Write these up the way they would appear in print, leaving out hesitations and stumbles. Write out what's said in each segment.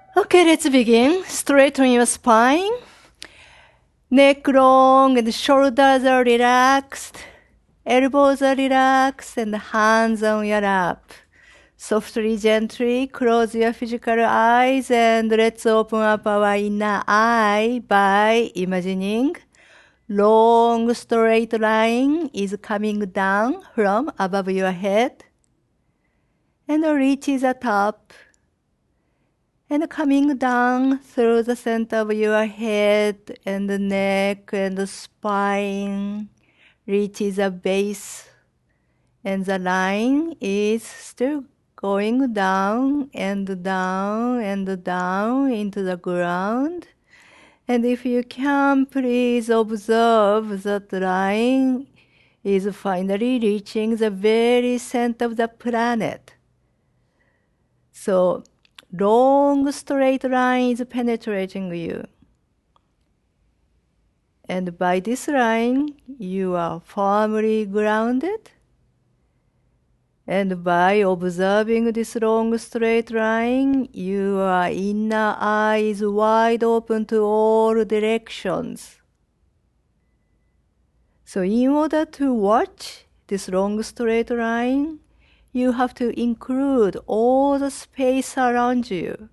Okay, let's begin. Straighten your spine. Neck long and shoulders are relaxed. Elbows are relaxed and hands on your lap. Softly, gently close your physical eyes and let's open up our inner eye by imagining long straight line is coming down from above your head and reaches the top and coming down through the center of your head and the neck and the spine reaches the base, and the line is still going down and down and down into the ground. And if you can, please observe that line is finally reaching the very center of the planet. So long straight line is penetrating you. And by this line, you are firmly grounded. And by observing this long straight line, your inner eye is wide open to all directions. So in order to watch this long straight line, you have to include all the space around you.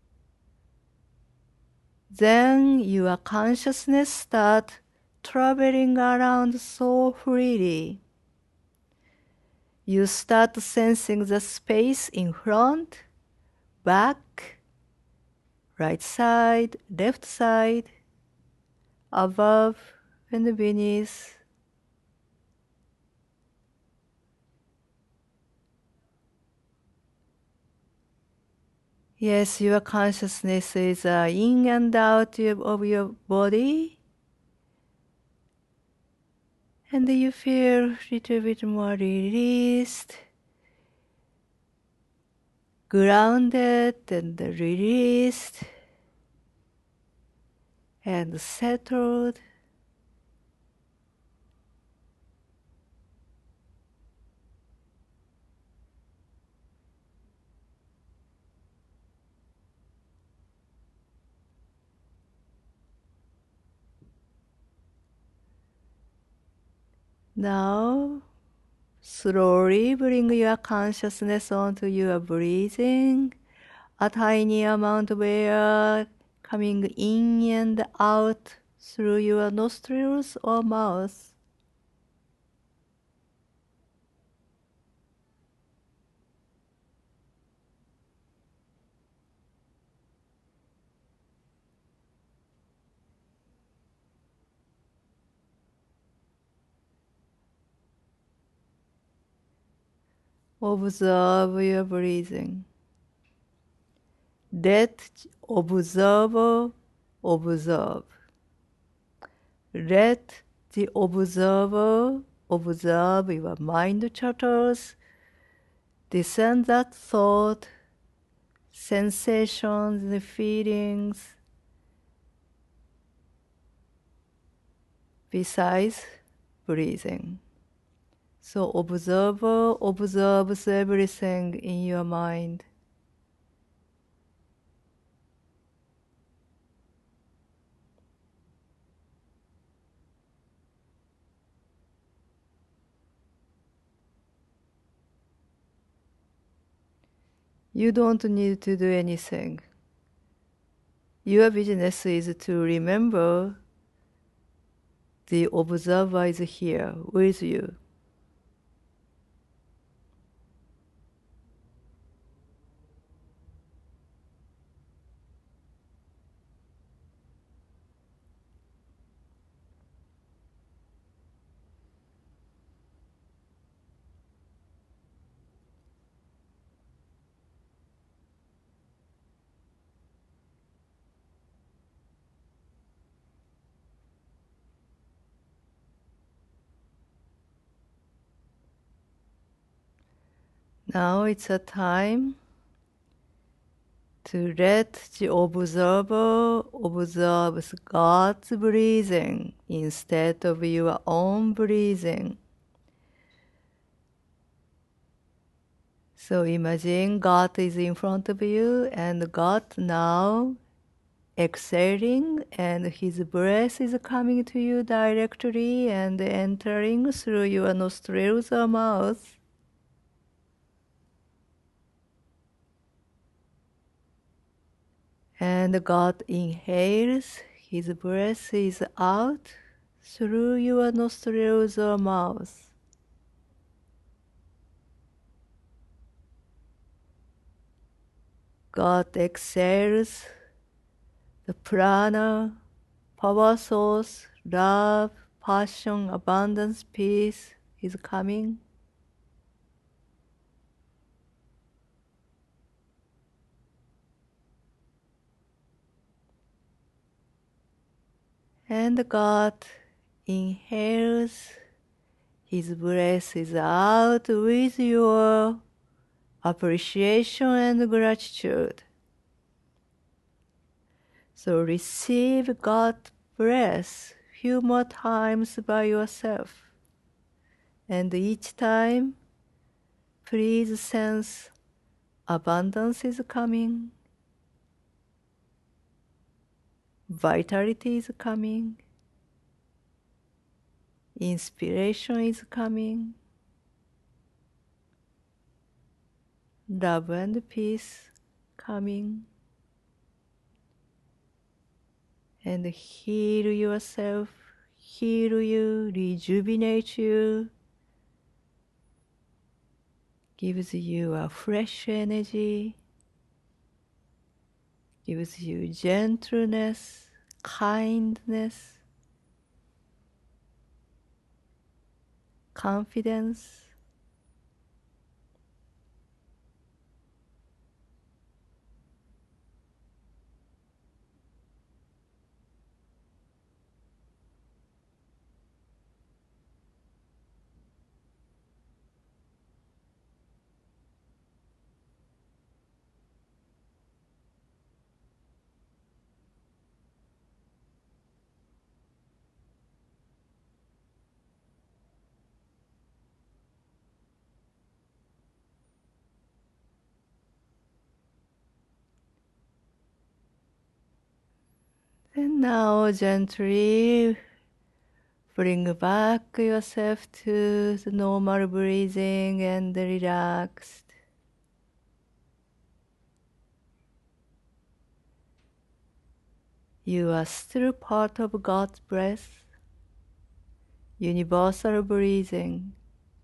Then your consciousness starts traveling around so freely. You start sensing the space in front, back, right side, left side, above and beneath. Yes, your consciousness is in and out of your body. And you feel a little bit more released, grounded and released, and settled. Now, slowly bring your consciousness onto your breathing. A tiny amount of air coming in and out through your nostrils or mouth. Observe your breathing. Let observer observe. Let the observer observe your mind chatters, this and that thought, sensations and feelings, besides breathing. So observer observes everything in your mind. You don't need to do anything. Your business is to remember the observer is here with you. Now it's a time to let the observer observe God's breathing instead of your own breathing. So imagine God is in front of you and God now exhaling and his breath is coming to you directly and entering through your nostrils or mouth. And God inhales, his breath is out through your nostrils or mouth. God exhales, the prana, power source, love, passion, abundance, peace is coming. And God inhales, his breath is out with your appreciation and gratitude. So receive God's breath few more times by yourself. And each time, please sense abundance is coming, vitality is coming, inspiration is coming, love and peace coming. And heal yourself, heal you, rejuvenate you, gives you a fresh energy, gives you gentleness, kindness, confidence. And now gently bring back yourself to the normal breathing and relaxed. You are still part of God's breath, universal breathing.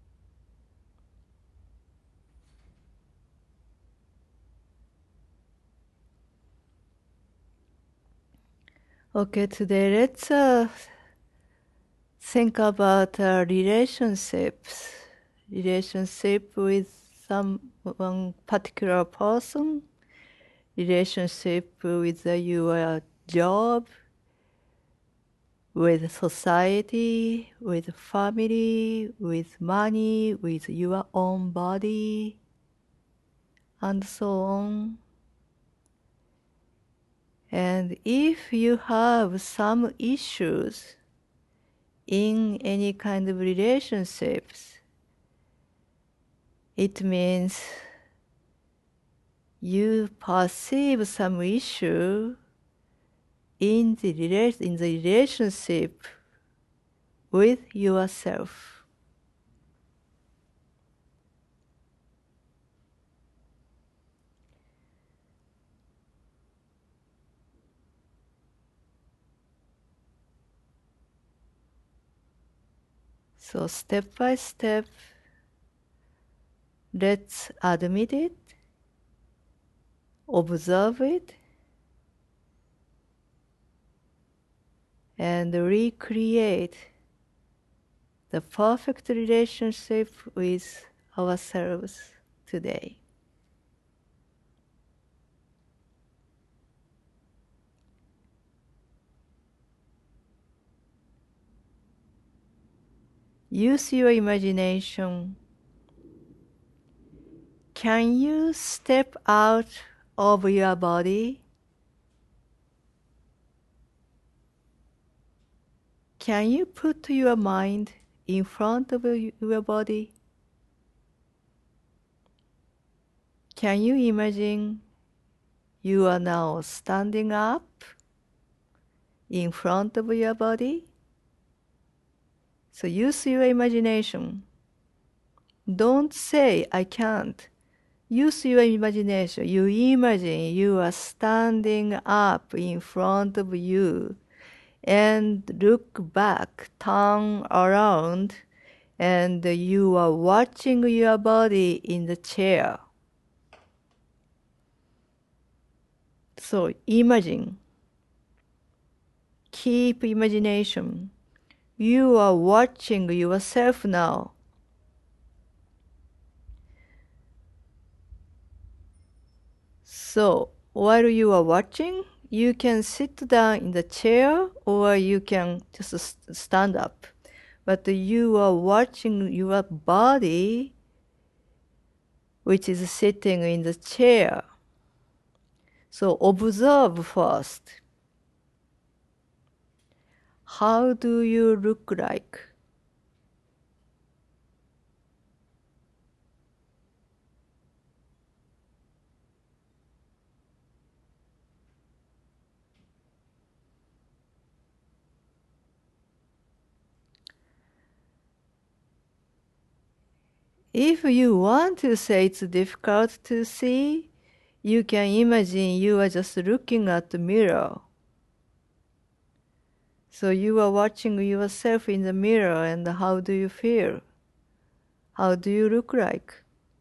Okay, today let's think about relationships. Relationship with one particular person, relationship with your job, with society, with family, with money, with your own body, and so on. And if you have some issues in any kind of relationships, it means you perceive some issue in the relationship with yourself. So step by step, let's admit it, observe it, and recreate the perfect relationship with ourselves today. Use your imagination. Can you step out of your body? Can you put your mind in front of your body? Can you imagine you are now standing up in front of your body? So use your imagination. Don't say, I can't. Use your imagination. You imagine you are standing up in front of you and look back, turn around, and you are watching your body in the chair. So imagine. Keep imagination. You are watching yourself now. So while you are watching, you can sit down in the chair or you can just stand up. But you are watching your body, which is sitting in the chair. So observe first. How do you look like? If you want to say it's difficult to see, you can imagine you are just looking at the mirror. So you are watching yourself in the mirror and how do you feel? How do you look like?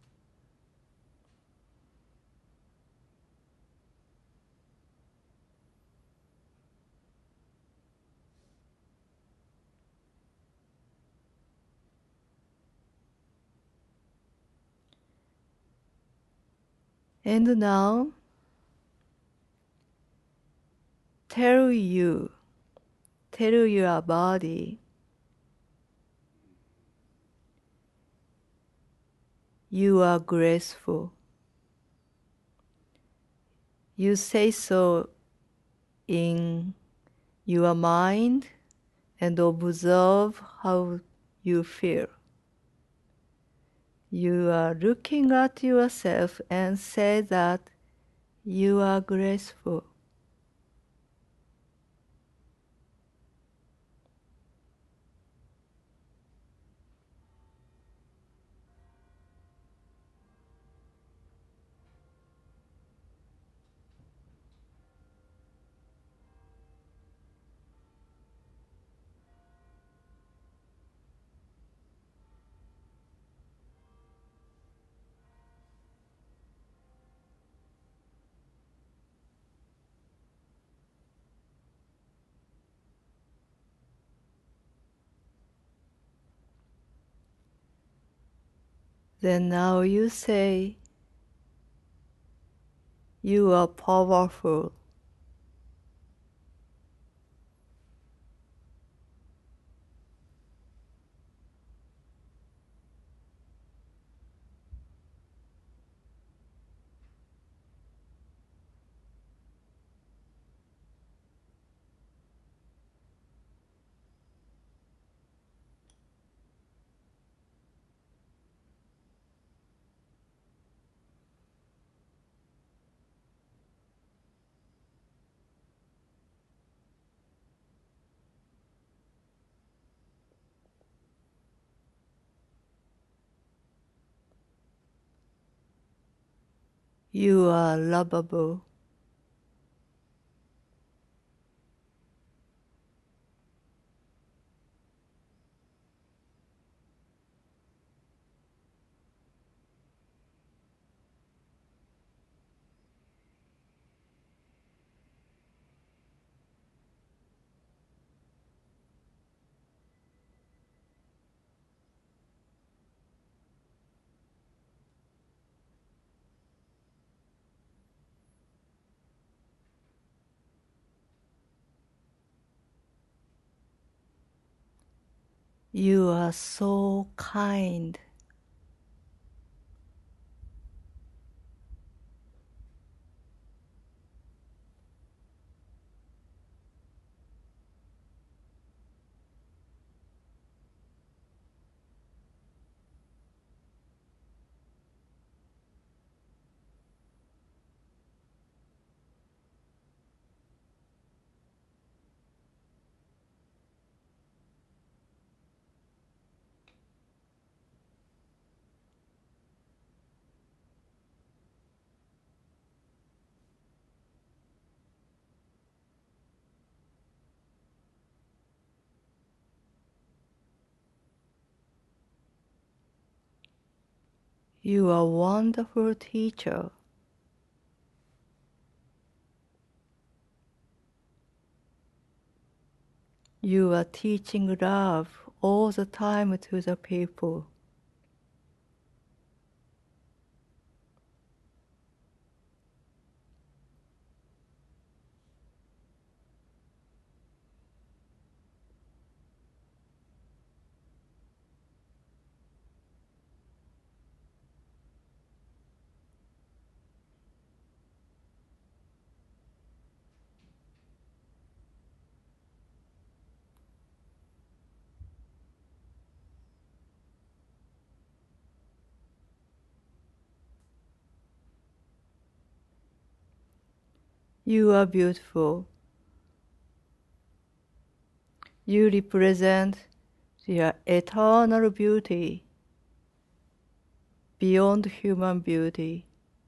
And now, tell your body, you are graceful. You say so in your mind and observe how you feel. You are looking at yourself and say that you are graceful. Then now you say, you are powerful. You are lovable. You are so kind. You are a wonderful teacher. You are teaching love all the time to the people. You are beautiful. You represent the eternal beauty beyond human beauty.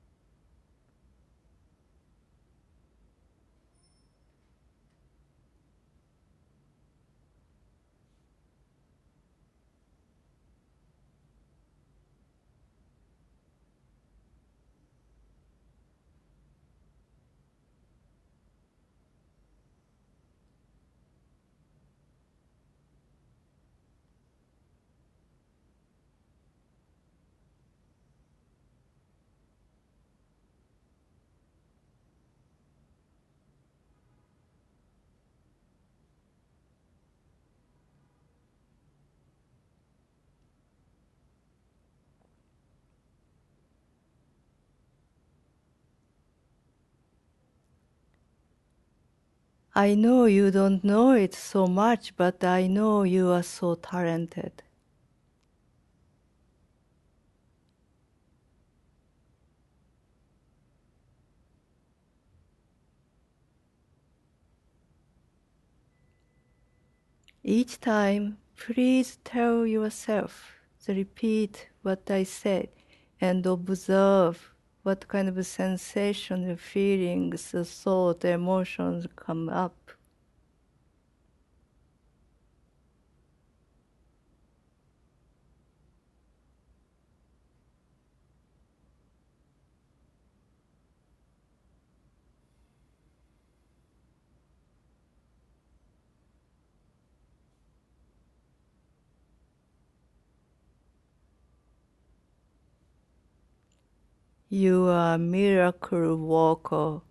I know you don't know it so much, but I know you are so talented. Each time, please tell yourself to repeat what I said and observe what kind of sensation, feelings, thoughts, emotions come up. You are a miracle worker.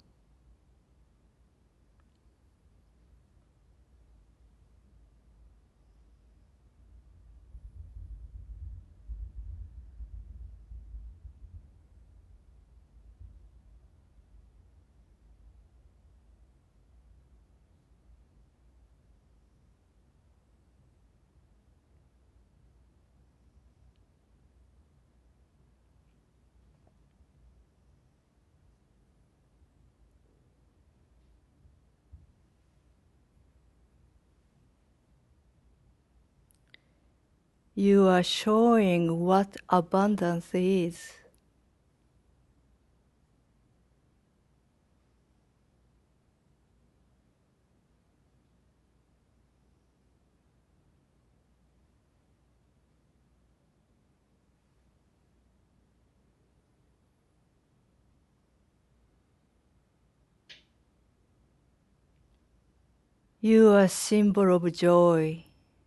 You are showing what abundance is. You are a symbol of joy.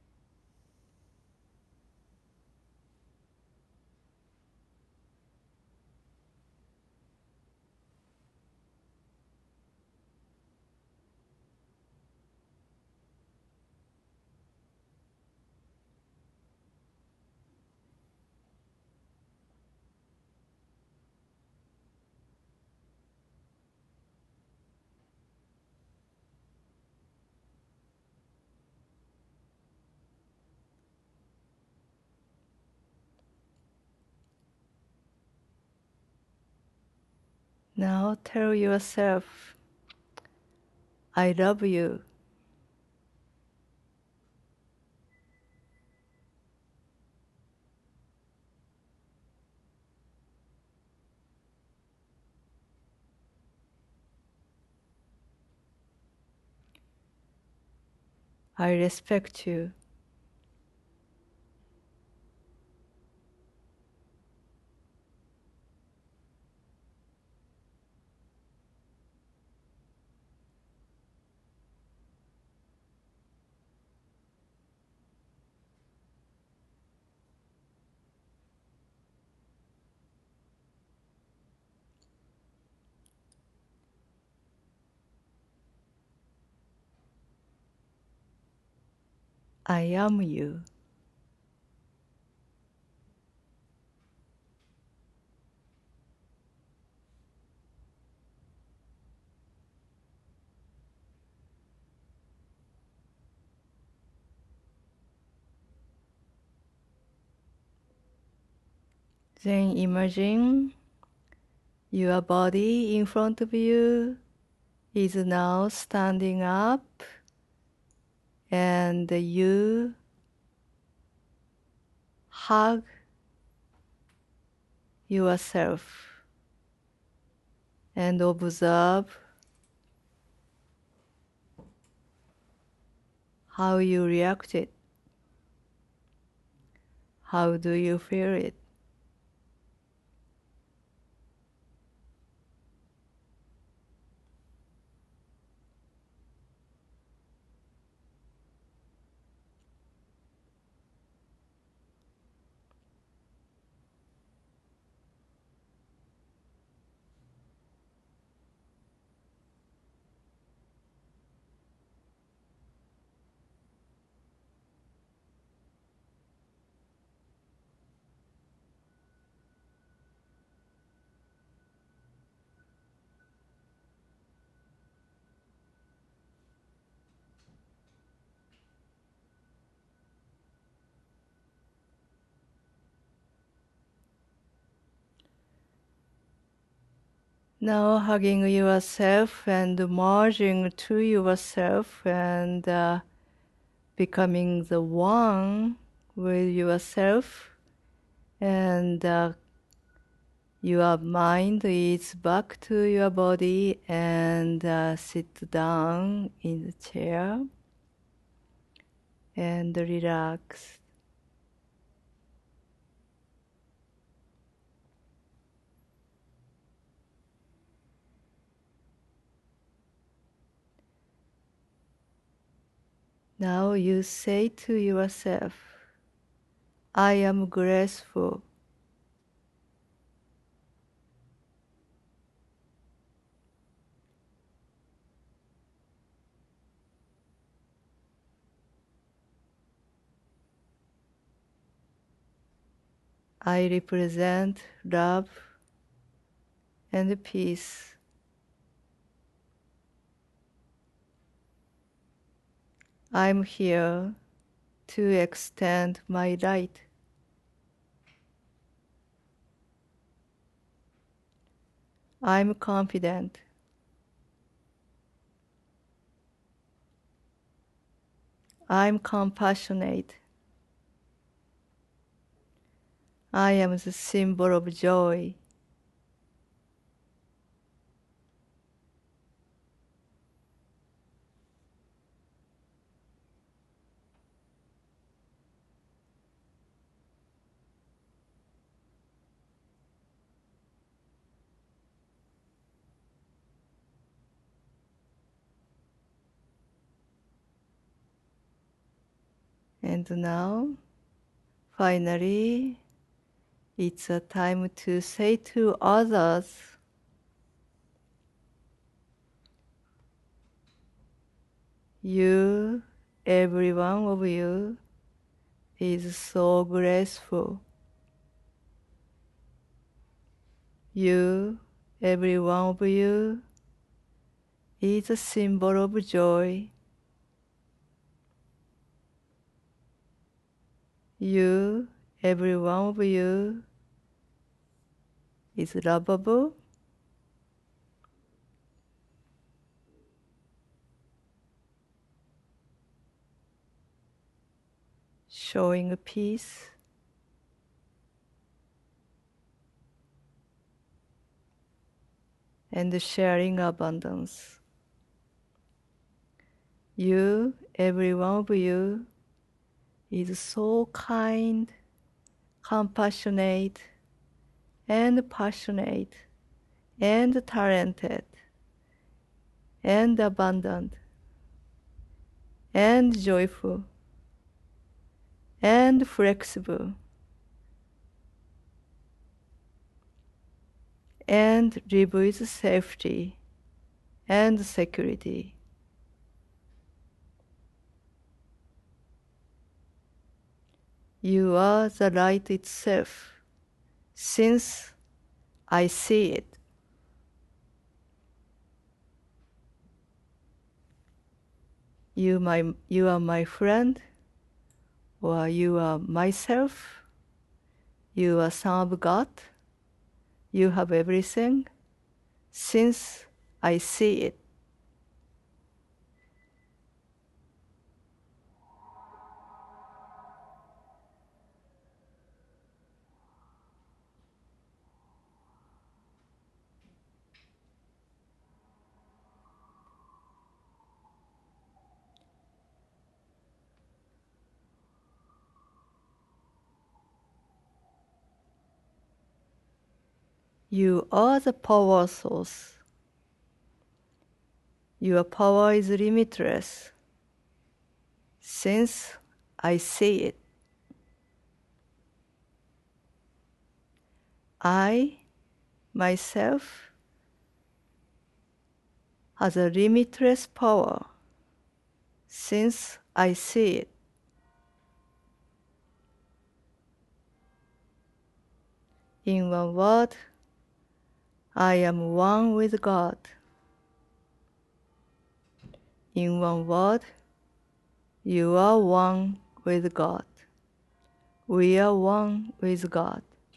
Now tell yourself, I love you. I respect you. I am you. Then imagine your body in front of you is now standing up, and you hug yourself and observe how you reacted. How do you feel it? Now hugging yourself and merging to yourself and becoming the one with yourself, and your mind is back to your body, and sit down in the chair and relax. Now you say to yourself, I am graceful. I represent love and peace. I'm here to extend my light. I'm confident. I'm compassionate. I am the symbol of joy. And now, finally, it's a time to say to others, you, every one of you, is so graceful. You, every one of you, is a symbol of joy. You, every one of you, is lovable. Showing peace. And sharing abundance. You, every one of you, is so kind, compassionate, and passionate, and talented, and abundant, and joyful, and flexible, and live with safety and security. You are the light itself, since I see it. You are my friend, or you are myself. You are son of God. You have everything, since I see it. You are the power source. Your power is limitless, since I see it. I, myself, has a limitless power, since I see it. In one word, I am one with God. In one word, you are one with God. We are one with God.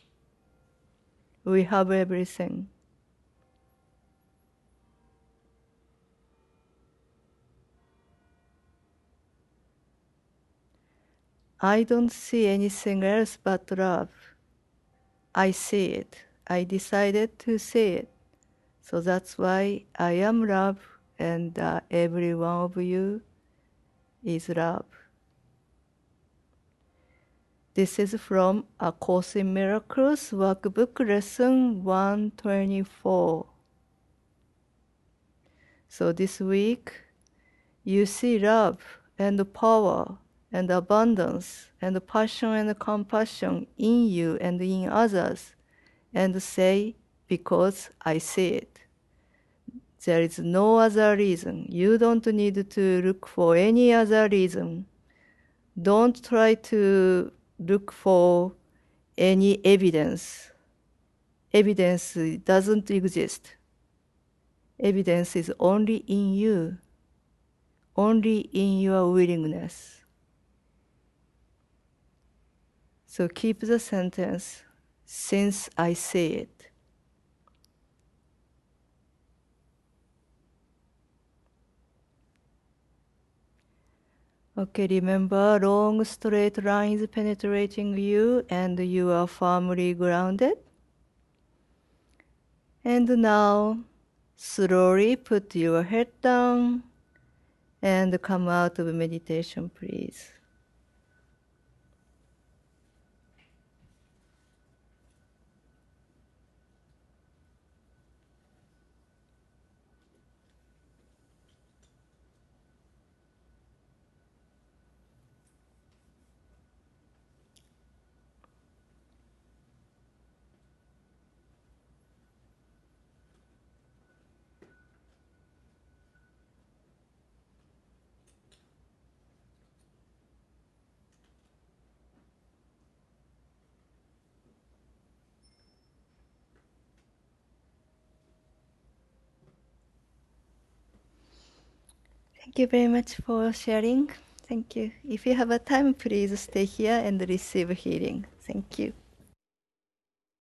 We have everything. I don't see anything else but love. I see it. I decided to see it. So that's why I am love, and every one of you is love. This is from A Course in Miracles Workbook Lesson 124. So this week, you see love and power and abundance and passion and compassion in you and in others, and say, because I see it. There is no other reason. You don't need to look for any other reason. Don't try to look for any evidence. Evidence doesn't exist. Evidence is only in you, only in your willingness. So keep the sentence, since I see it. Okay, remember, long straight lines penetrating you, and you are firmly grounded. And now, slowly put your head down and come out of meditation, please. Thank you very much for sharing. Thank you. If you have a time, please stay here and receive healing. Thank you.